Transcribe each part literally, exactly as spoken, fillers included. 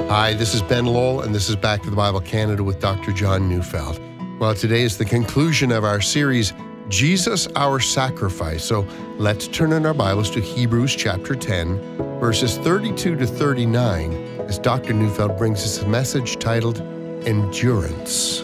Hi, this is Ben Lowell, and this is Back to the Bible Canada with Doctor John Neufeld. Well, today is the conclusion of our series, Jesus, Our Sacrifice. So let's turn in our Bibles to Hebrews chapter ten, verses thirty-two to thirty-nine, as Doctor Neufeld brings us a message titled, Endurance.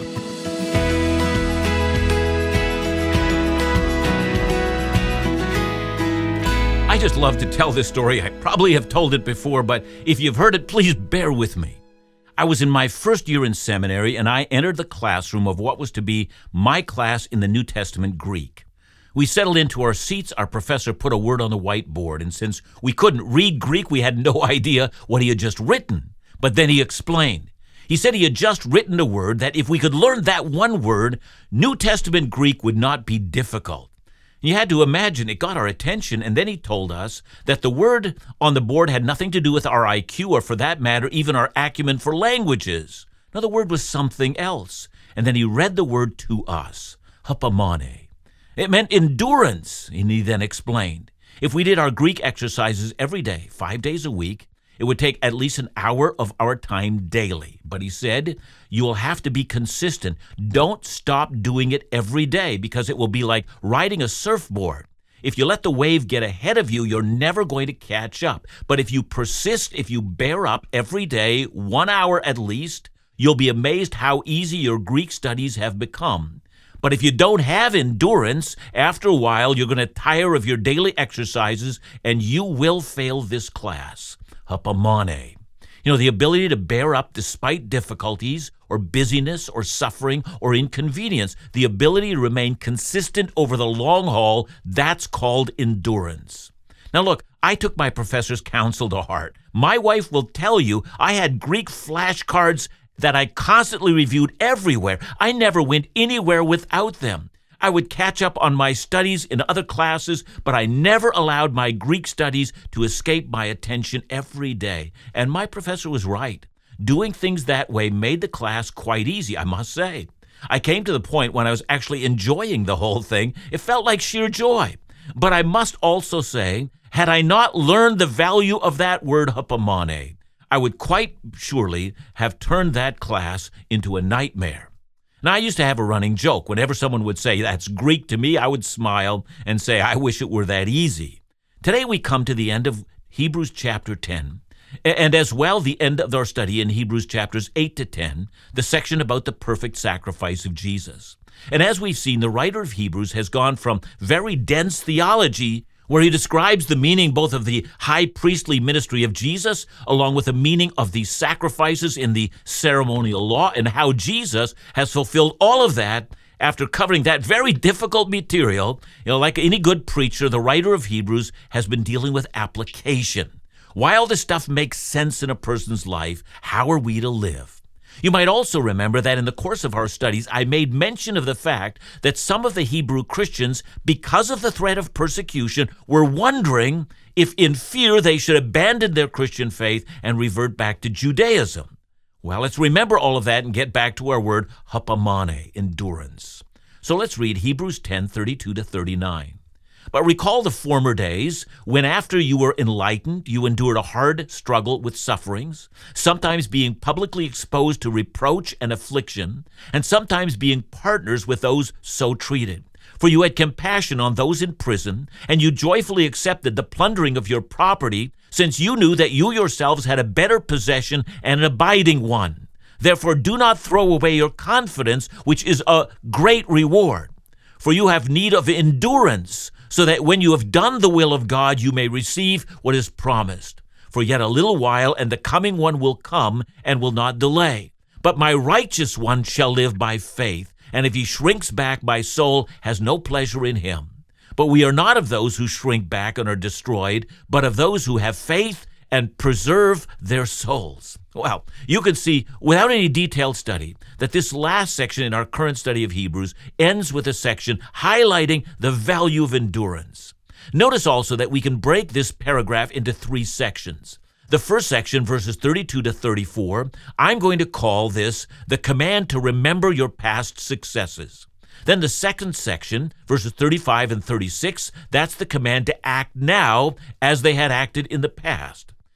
I just love to tell this story. I probably have told it before, but if you've heard it, please bear with me. I was in my first year in seminary, and I entered the classroom of what was to be my class in the New Testament Greek. We settled into our seats. Our professor put a word on the whiteboard, and since we couldn't read Greek, we had no idea what he had just written. But then he explained. He said he had just written a word that if we could learn that one word, New Testament Greek would not be difficult. You had to imagine it got our attention, and then he told us that the word on the board had nothing to do with our I Q or, for that matter, even our acumen for languages. No, the word was something else. And then he read the word to us, hupomone. It meant endurance, and he then explained. If we did our Greek exercises every day, five days a week, it would take at least an hour of our time daily. But he said, you will have to be consistent. Don't stop doing it every day because it will be like riding a surfboard. If you let the wave get ahead of you, you're never going to catch up. But if you persist, if you bear up every day, one hour at least, you'll be amazed how easy your Greek studies have become. But if you don't have endurance, after a while, you're going to tire of your daily exercises and you will fail this class. Hupomone. You know, the ability to bear up despite difficulties or busyness or suffering or inconvenience, the ability to remain consistent over the long haul, that's called endurance. Now look, I took my professor's counsel to heart. My wife will tell you I had Greek flashcards that I constantly reviewed everywhere. I never went anywhere without them. I would catch up on my studies in other classes, but I never allowed my Greek studies to escape my attention every day. And my professor was right. Doing things that way made the class quite easy, I must say. I came to the point when I was actually enjoying the whole thing. It felt like sheer joy. But I must also say, had I not learned the value of that word hupomone, I would quite surely have turned that class into a nightmare. Now, I used to have a running joke. Whenever someone would say, that's Greek to me, I would smile and say, I wish it were that easy. Today we come to the end of Hebrews chapter ten, and as well the end of our study in Hebrews chapters eight to ten, the section about the perfect sacrifice of Jesus. And as we've seen, the writer of Hebrews has gone from very dense theology, where he describes the meaning both of the high priestly ministry of Jesus, along with the meaning of the sacrifices in the ceremonial law, and how Jesus has fulfilled all of that. After covering that very difficult material, you know, like any good preacher, the writer of Hebrews has been dealing with application. While this stuff makes sense in a person's life, how are we to live? You might also remember that in the course of our studies, I made mention of the fact that some of the Hebrew Christians, because of the threat of persecution, were wondering if in fear they should abandon their Christian faith and revert back to Judaism. Well, let's remember all of that and get back to our word hupomone, endurance. So let's read Hebrews ten, thirty-two to thirty-nine. But recall the former days when after you were enlightened, you endured a hard struggle with sufferings, sometimes being publicly exposed to reproach and affliction, and sometimes being partners with those so treated. For you had compassion on those in prison, and you joyfully accepted the plundering of your property, since you knew that you yourselves had a better possession and an abiding one. Therefore do not throw away your confidence, which is a great reward. For you have need of endurance, so that when you have done the will of God, you may receive what is promised. For yet a little while, and the coming one will come and will not delay. But my righteous one shall live by faith, and if he shrinks back, my soul has no pleasure in him. But we are not of those who shrink back and are destroyed, but of those who have faith and preserve their souls. Well, you can see, without any detailed study, that this last section in our current study of Hebrews ends with a section highlighting the value of endurance. Notice also that we can break this paragraph into three sections. The first section, verses thirty-two to thirty-four, I'm going to call this the command to remember your past successes. Then the second section, verses thirty-five and thirty-six, that's the command to act now as they had acted in the past.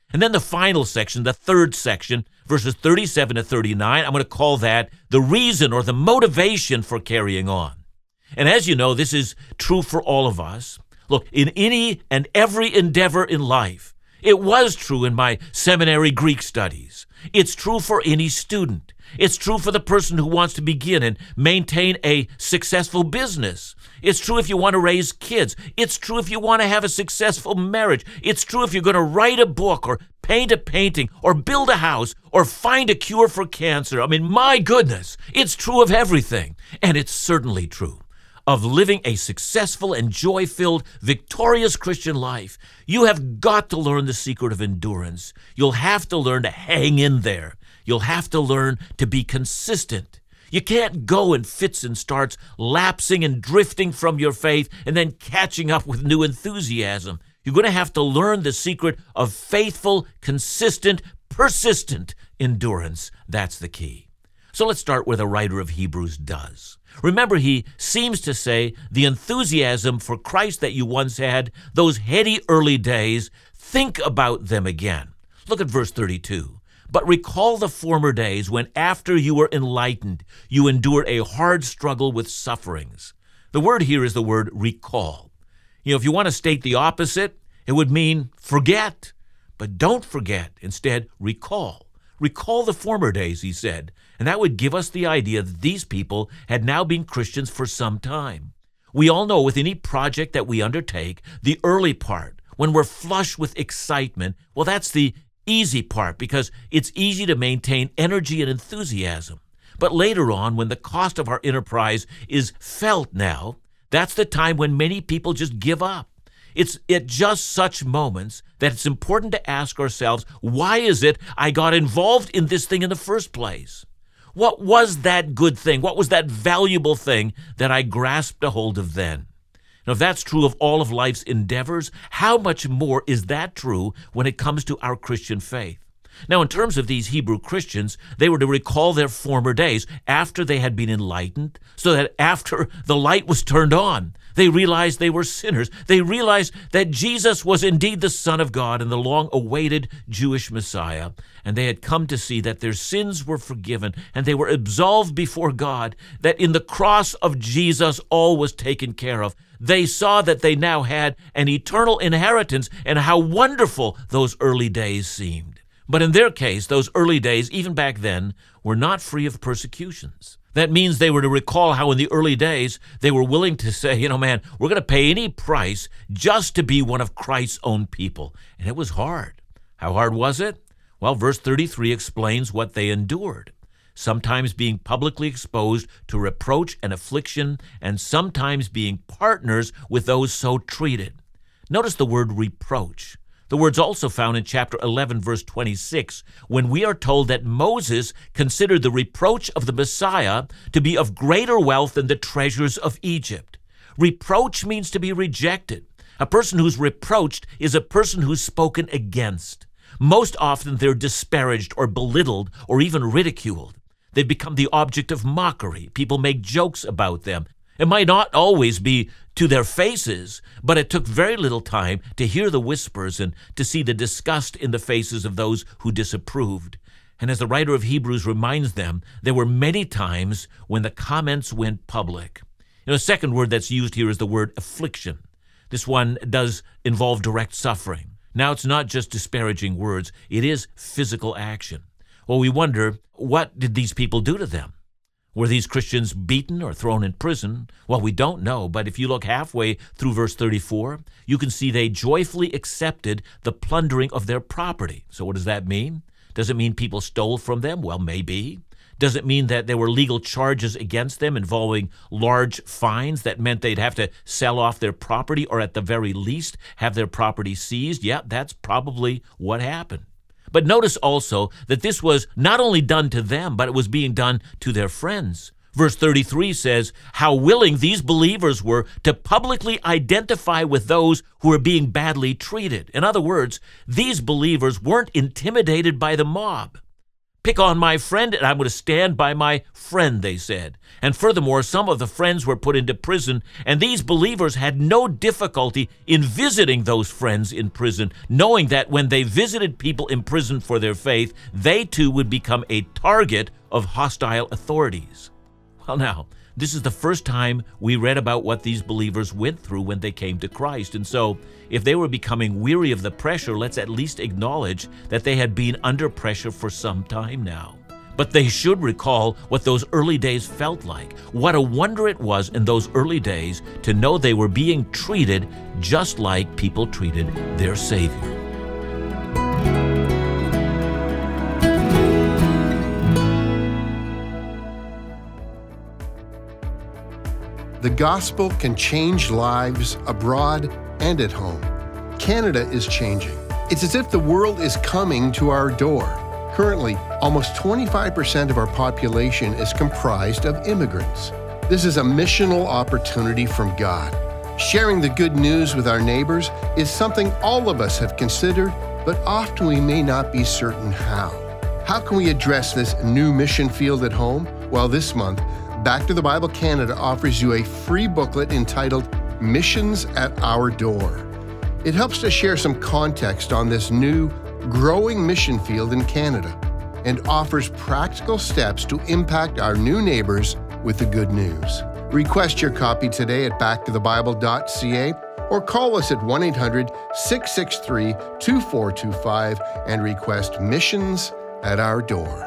And then the final section, the third section, verses thirty-seven to thirty-nine, I'm going to call that the reason or the motivation for carrying on. And as you know, this is true for all of us. Look, in any and every endeavor in life, it was true in my seminary Greek studies. It's true for any student. It's true for the person who wants to begin and maintain a successful business. It's true if you want to raise kids. It's true if you want to have a successful marriage. It's true if you're going to write a book or paint a painting or build a house or find a cure for cancer. I mean, my goodness, it's true of everything. And it's certainly true of living a successful and joy-filled, victorious Christian life. You have got to learn the secret of endurance. You'll have to learn to hang in there. You'll have to learn to be consistent. You can't go in fits and starts, lapsing and drifting from your faith and then catching up with new enthusiasm. You're going to have to learn the secret of faithful, consistent, persistent endurance. That's the key. So let's start where the writer of Hebrews does. Remember, he seems to say the enthusiasm for Christ that you once had, those heady early days, think about them again. Look at verse thirty-two. But recall the former days when after you were enlightened, you endured a hard struggle with sufferings. The word here is the word recall. You know, if you want to state the opposite, it would mean forget. But don't forget. Instead, recall. Recall the former days, he said. And that would give us the idea that these people had now been Christians for some time. We all know with any project that we undertake, the early part, when we're flush with excitement, well, that's the easy part because it's easy to maintain energy and enthusiasm. But later on, when the cost of our enterprise is felt now, that's the time when many people just give up. It's at just such moments that it's important to ask ourselves, why is it I got involved in this thing in the first place? What was that good thing? What was that valuable thing that I grasped a hold of then? Now, if that's true of all of life's endeavors, how much more is that true when it comes to our Christian faith? Now, in terms of these Hebrew Christians, they were to recall their former days after they had been enlightened, so that after the light was turned on, they realized they were sinners. They realized that Jesus was indeed the Son of God and the long-awaited Jewish Messiah, and they had come to see that their sins were forgiven and they were absolved before God, that in the cross of Jesus all was taken care of. They saw that they now had an eternal inheritance and how wonderful those early days seemed. But in their case, those early days, even back then, were not free of persecutions. That means they were to recall how in the early days they were willing to say, you know, man, we're going to pay any price just to be one of Christ's own people. And it was hard. How hard was it? Well, verse thirty-three explains what they endured. Sometimes being publicly exposed to reproach and affliction, and sometimes being partners with those so treated. Notice the word reproach. The word's also found in chapter eleven, verse twenty-six, when we are told that Moses considered the reproach of the Messiah to be of greater wealth than the treasures of Egypt. Reproach means to be rejected. A person who's reproached is a person who's spoken against. Most often they're disparaged or belittled or even ridiculed. They've become the object of mockery. People make jokes about them. It might not always be to their faces, but it took very little time to hear the whispers and to see the disgust in the faces of those who disapproved. And as the writer of Hebrews reminds them, there were many times when the comments went public. You know, the second word that's used here is the word affliction. This one does involve direct suffering. Now, it's not just disparaging words, it is physical action. Well, we wonder, what did these people do to them? Were these Christians beaten or thrown in prison? Well, we don't know, but if you look halfway through verse thirty-four, you can see they joyfully accepted the plundering of their property. So what does that mean? Does it mean people stole from them? Well, maybe. Does it mean that there were legal charges against them involving large fines that meant they'd have to sell off their property or at the very least have their property seized? Yeah, that's probably what happened. But notice also that this was not only done to them, but it was being done to their friends. Verse thirty-three says how willing these believers were to publicly identify with those who were being badly treated. In other words, these believers weren't intimidated by the mob. pick on my friend, and I'm going to stand by my friend, they said. And furthermore, some of the friends were put into prison, and these believers had no difficulty in visiting those friends in prison, knowing that when they visited people in prison for their faith, they too would become a target of hostile authorities. Well, now, this is the first time we read about what these believers went through when they came to Christ. And so, if they were becoming weary of the pressure, let's at least acknowledge that they had been under pressure for some time now. But they should recall what those early days felt like. What a wonder it was in those early days to know they were being treated just like people treated their Savior. The gospel can change lives abroad and at home. Canada is changing. It's as if the world is coming to our door. Currently, almost twenty-five percent of our population is comprised of immigrants. This is a missional opportunity from God. Sharing the good news with our neighbors is something all of us have considered, but often we may not be certain how. How can we address this new mission field at home? Well, this month, Back to the Bible Canada offers you a free booklet entitled Missions at Our Door. It helps to share some context on this new, growing mission field in Canada and offers practical steps to impact our new neighbors with the good news. Request your copy today at back to the bible dot c a or call us at one eight hundred, six six three, two four two five and request Missions at Our Door.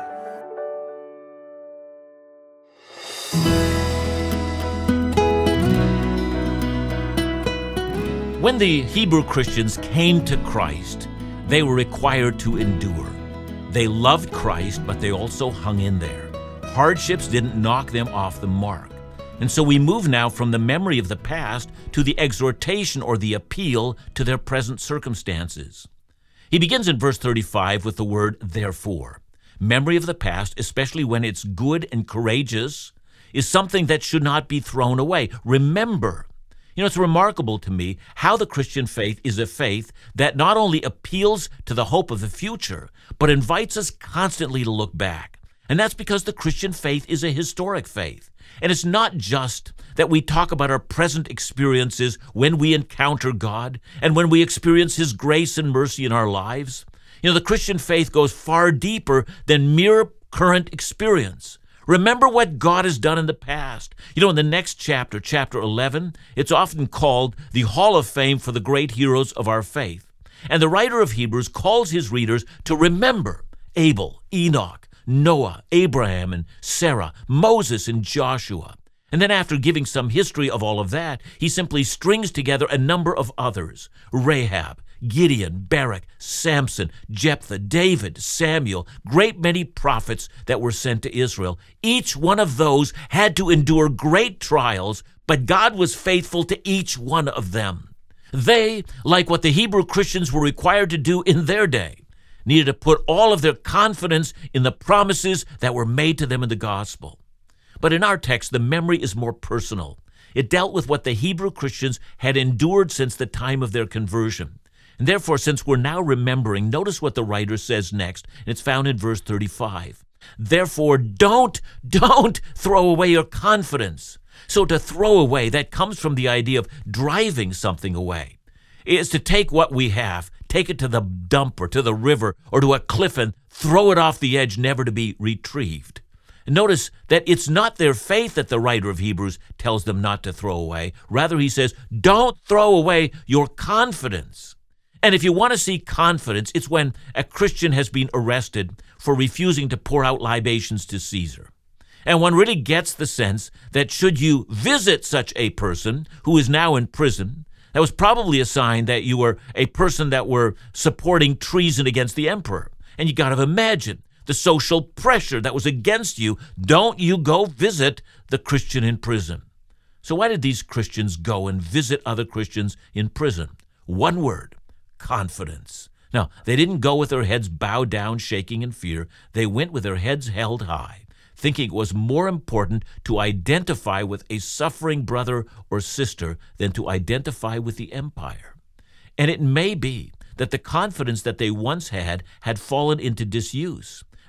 When the Hebrew Christians came to Christ, they were required to endure. They loved Christ, but they also hung in there. Hardships didn't knock them off the mark. And so we move now from the memory of the past to the exhortation or the appeal to their present circumstances. He begins in verse thirty-five with the word therefore. Memory of the past, especially when it's good and courageous, is something that should not be thrown away. Remember. You know, it's remarkable to me how the Christian faith is a faith that not only appeals to the hope of the future, but invites us constantly to look back. And that's because the Christian faith is a historic faith. And it's not just that we talk about our present experiences when we encounter God and when we experience His grace and mercy in our lives. You know, the Christian faith goes far deeper than mere current experience. Remember what God has done in the past. You know, in the next chapter, chapter eleven, it's often called the Hall of Fame for the great heroes of our faith. And the writer of Hebrews calls his readers to remember Abel, Enoch, Noah, Abraham, and Sarah, Moses, and Joshua. And then after giving some history of all of that, he simply strings together a number of others: Rahab, Gideon, Barak, Samson, Jephthah, David, Samuel, great many prophets that were sent to Israel. Each one of those had to endure great trials, but God was faithful to each one of them. They, like what the Hebrew Christians were required to do in their day, needed to put all of their confidence in the promises that were made to them in the gospel. But in our text, the memory is more personal. It dealt with what the Hebrew Christians had endured since the time of their conversion. And therefore, since we're now remembering, notice what the writer says next. It's found in verse thirty-five. Therefore, don't, don't throw away your confidence. So to throw away, that comes from the idea of driving something away. It's to take what we have, take it to the dump or to the river or to a cliff and throw it off the edge, never to be retrieved. Notice that it's not their faith that the writer of Hebrews tells them not to throw away. Rather, he says, don't throw away your confidence. And if you want to see confidence, it's when a Christian has been arrested for refusing to pour out libations to Caesar. And one really gets the sense that should you visit such a person who is now in prison, that was probably a sign that you were a person that were supporting treason against the emperor. And you got to imagine the social pressure that was against you. Don't you go visit the Christian in prison. So why did these Christians go and visit other Christians in prison? One word: confidence. Now, they didn't go with their heads bowed down, shaking in fear. They went with their heads held high, thinking it was more important to identify with a suffering brother or sister than to identify with the empire. And it may be that the confidence that they once had had fallen into disuse.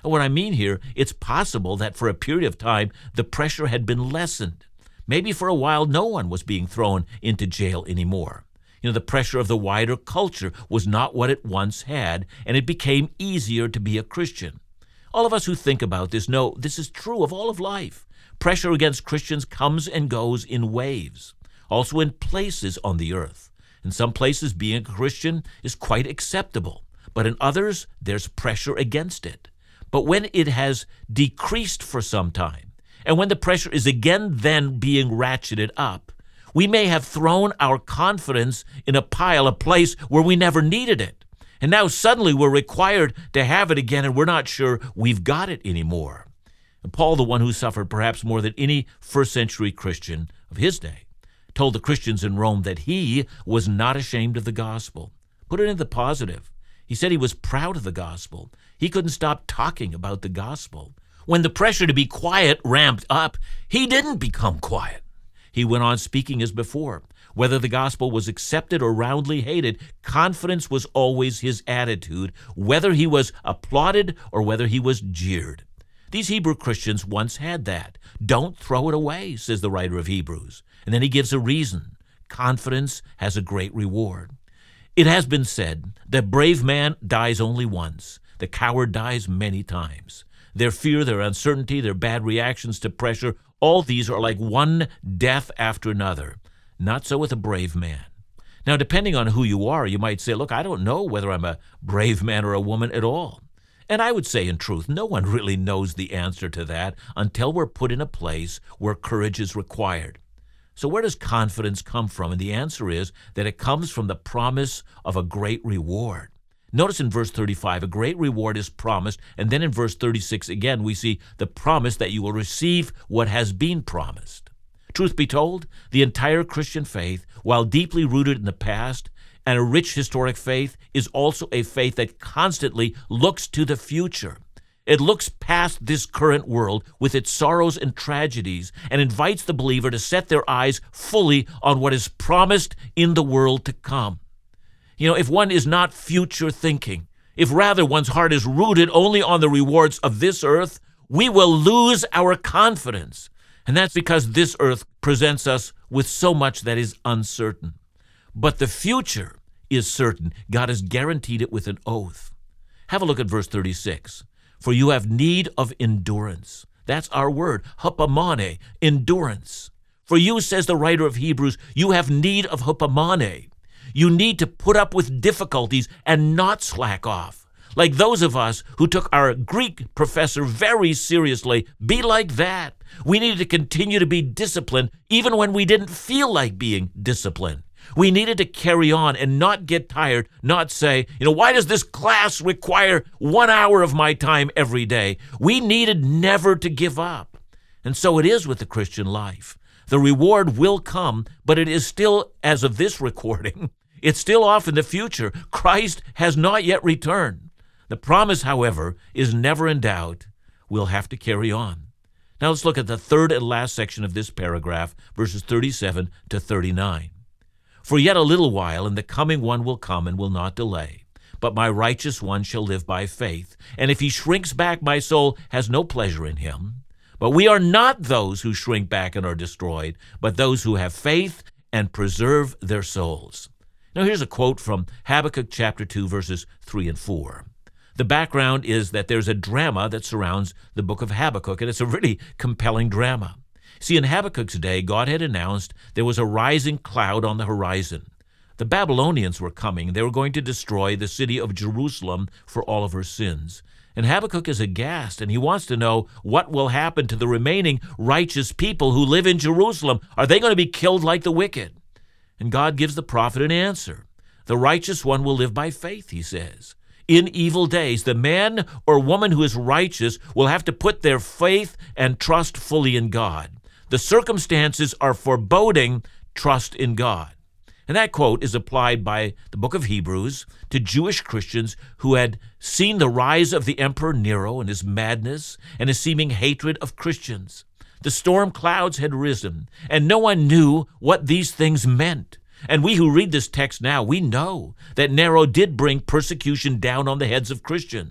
And what I mean here, it's possible that for a period of time, the pressure had been lessened. Maybe for a while, no one was being thrown into jail anymore. You know, the pressure of the wider culture was not what it once had, and it became easier to be a Christian. All of us who think about this know this is true of all of life. Pressure against Christians comes and goes in waves, also in places on the earth. In some places, being a Christian is quite acceptable, but in others, there's pressure against it. But when it has decreased for some time, and when the pressure is again then being ratcheted up, we may have thrown our confidence in a pile, a place where we never needed it. And now suddenly we're required to have it again, and we're not sure we've got it anymore. And Paul, the one who suffered perhaps more than any first century Christian of his day, told the Christians in Rome that he was not ashamed of the gospel. Put it in the positive. He said he was proud of the gospel. He couldn't stop talking about the gospel. When the pressure to be quiet ramped up, he didn't become quiet. He went on speaking as before. Whether the gospel was accepted or roundly hated, confidence was always his attitude, whether he was applauded or whether he was jeered. These Hebrew Christians once had that. Don't throw it away, says the writer of Hebrews. And then he gives a reason. Confidence has a great reward. It has been said, the brave man dies only once. The coward dies many times. Their fear, their uncertainty, their bad reactions to pressure, all these are like one death after another. Not so with a brave man. Now, depending on who you are, you might say, look, I don't know whether I'm a brave man or a woman at all. And I would say, in truth, no one really knows the answer to that until we're put in a place where courage is required. So where does confidence come from? And the answer is that it comes from the promise of a great reward. Notice in verse thirty-five, a great reward is promised. And then in verse thirty-six, again, we see the promise that you will receive what has been promised. Truth be told, the entire Christian faith, while deeply rooted in the past and a rich historic faith, is also a faith that constantly looks to the future. It looks past this current world with its sorrows and tragedies and invites the believer to set their eyes fully on what is promised in the world to come. You know, if one is not future thinking, if rather one's heart is rooted only on the rewards of this earth, we will lose our confidence. And that's because this earth presents us with so much that is uncertain. But the future is certain. God has guaranteed it with an oath. Have a look at verse thirty-six. For you have need of endurance. That's our word, hupomone, endurance. For you, says the writer of Hebrews, you have need of hupomone. You need to put up with difficulties and not slack off. Like those of us who took our Greek professor very seriously, be like that. We needed to continue to be disciplined even when we didn't feel like being disciplined. We needed to carry on and not get tired, not say, you know, why does this class require one hour of my time every day? We needed never to give up. And so it is with the Christian life. The reward will come, but it is still, as of this recording, it's still off in the future. Christ has not yet returned. The promise, however, is never in doubt. We'll have to carry on. Now let's look at the third and last section of this paragraph, verses thirty-seven to thirty-nine. For yet a little while, and the coming one will come and will not delay. But my righteous one shall live by faith. And if he shrinks back, my soul has no pleasure in him. But we are not those who shrink back and are destroyed, but those who have faith and preserve their souls. Now here's a quote from Habakkuk chapter two, verses three and four. The background is that there's a drama that surrounds the book of Habakkuk, and it's a really compelling drama. See, in Habakkuk's day, God had announced there was a rising cloud on the horizon. The Babylonians were coming. They were going to destroy the city of Jerusalem for all of her sins. And Habakkuk is aghast, and he wants to know what will happen to the remaining righteous people who live in Jerusalem. Are they going to be killed like the wicked? And God gives the prophet an answer. The righteous one will live by faith, he says. In evil days, the man or woman who is righteous will have to put their faith and trust fully in God. The circumstances are foreboding trust in God. And that quote is applied by the book of Hebrews to Jewish Christians who had seen the rise of the Emperor Nero and his madness and his seeming hatred of Christians. The storm clouds had risen, and no one knew what these things meant. And we who read this text now, we know that Nero did bring persecution down on the heads of Christians.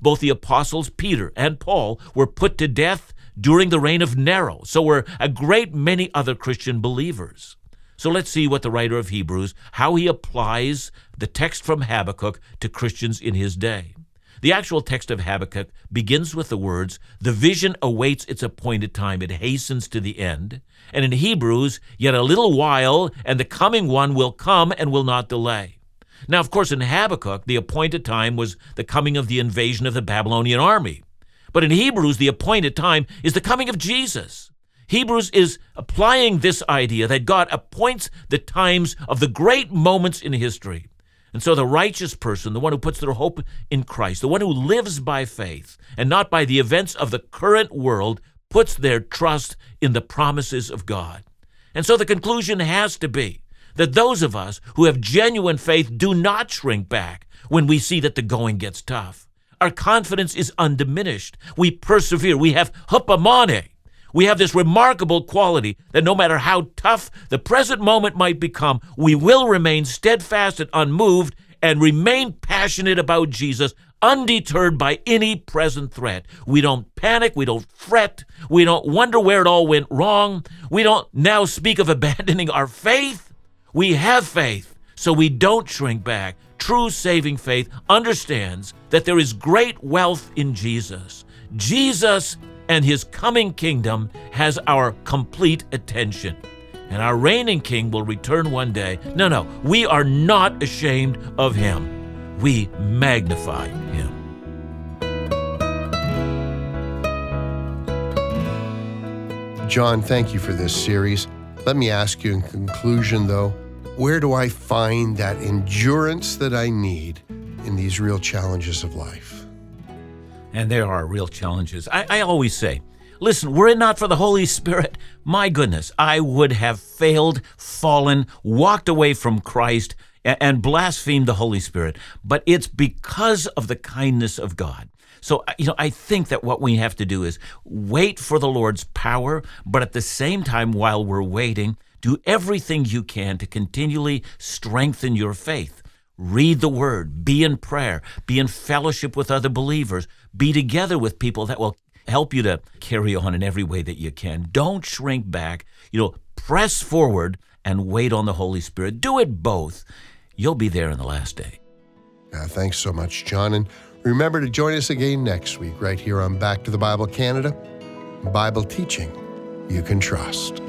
Both the apostles Peter and Paul were put to death during the reign of Nero. So were a great many other Christian believers. So let's see what the writer of Hebrews, how he applies the text from Habakkuk to Christians in his day. The actual text of Habakkuk begins with the words, "The vision awaits its appointed time. It hastens to the end." And in Hebrews, "Yet a little while, and the coming one will come and will not delay." Now, of course, in Habakkuk, the appointed time was the coming of the invasion of the Babylonian army. But in Hebrews, the appointed time is the coming of Jesus. Hebrews is applying this idea that God appoints the times of the great moments in history. And so the righteous person, the one who puts their hope in Christ, the one who lives by faith and not by the events of the current world, puts their trust in the promises of God. And so the conclusion has to be that those of us who have genuine faith do not shrink back when we see that the going gets tough. Our confidence is undiminished. We persevere. We have hupomone. We have this remarkable quality that no matter how tough the present moment might become, we will remain steadfast and unmoved and remain passionate about Jesus, undeterred by any present threat. We don't panic. We don't fret. We don't wonder where it all went wrong. We don't now speak of abandoning our faith. We have faith, so we don't shrink back. True saving faith understands that there is great wealth in Jesus. Jesus and his coming kingdom has our complete attention. And our reigning king will return one day. No, no, we are not ashamed of him. We magnify him. John, thank you for this series. Let me ask you in conclusion, though, where do I find that endurance that I need in these real challenges of life? And there are real challenges. I, I always say, listen, were it not for the Holy Spirit, my goodness, I would have failed, fallen, walked away from Christ, and, and blasphemed the Holy Spirit. But it's because of the kindness of God. So, you know, I think that what we have to do is wait for the Lord's power, but at the same time, while we're waiting, do everything you can to continually strengthen your faith. Read the Word, be in prayer, be in fellowship with other believers, be together with people that will help you to carry on in every way that you can. Don't shrink back. You know, press forward and wait on the Holy Spirit. Do it both. You'll be there in the last day. Uh, thanks so much, John. And remember to join us again next week right here on Back to the Bible Canada, Bible teaching you can trust.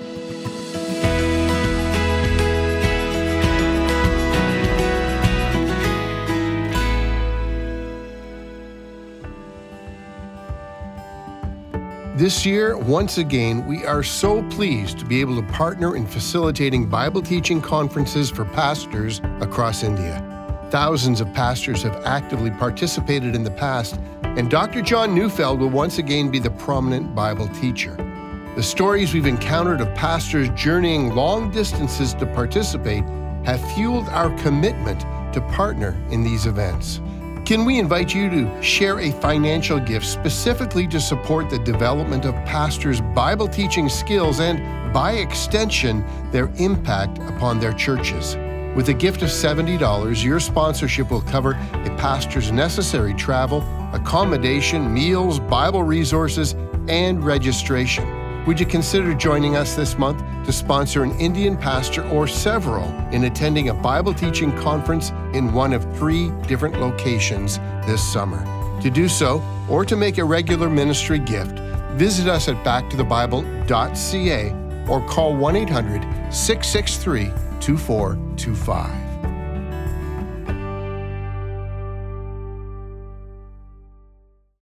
This year, once again, we are so pleased to be able to partner in facilitating Bible teaching conferences for pastors across India. Thousands of pastors have actively participated in the past, and Doctor John Neufeld will once again be the prominent Bible teacher. The stories we've encountered of pastors journeying long distances to participate have fueled our commitment to partner in these events. Can we invite you to share a financial gift specifically to support the development of pastors' Bible teaching skills and, by extension, their impact upon their churches? With a gift of seventy dollars, your sponsorship will cover a pastor's necessary travel, accommodation, meals, Bible resources, and registration. Would you consider joining us this month to sponsor an Indian pastor or several in attending a Bible teaching conference in one of three different locations this summer? To do so, or to make a regular ministry gift, visit us at back to the bible dot c a or call one eight hundred, six six three, two four two five.